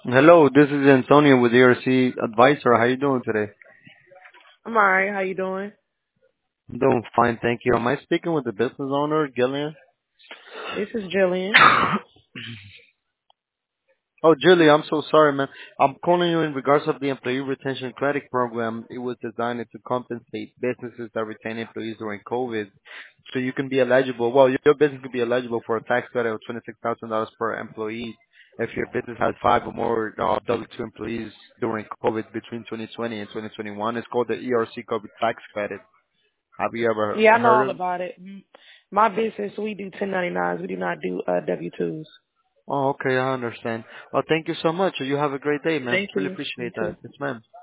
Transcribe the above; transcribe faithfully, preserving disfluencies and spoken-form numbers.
Hello, this is Antonio with E R C Advisor. How you doing today? I'm alright. How you doing? I'm doing fine, thank you. Am I speaking with the business owner, Gillian? This is Jillian. Oh, Julie, I'm so sorry, man. I'm calling you in regards of the Employee Retention Credit Program. It was designed to compensate businesses that retain employees during COVID, so you can be eligible. Well, your business can be eligible for a tax credit of twenty-six thousand dollars per employee if your business has five or more uh, W two employees during COVID between twenty twenty and twenty twenty-one. It's called the E R C COVID Tax Credit. Have you ever Yeah, I know heard all of? about it. Mm. My business, we do ten ninety-nines. We do not do uh, W twos. Oh, okay, I understand. Well, thank you so much. You have a great day, man. Thank Really you. You appreciate too. that. Yes, ma'am.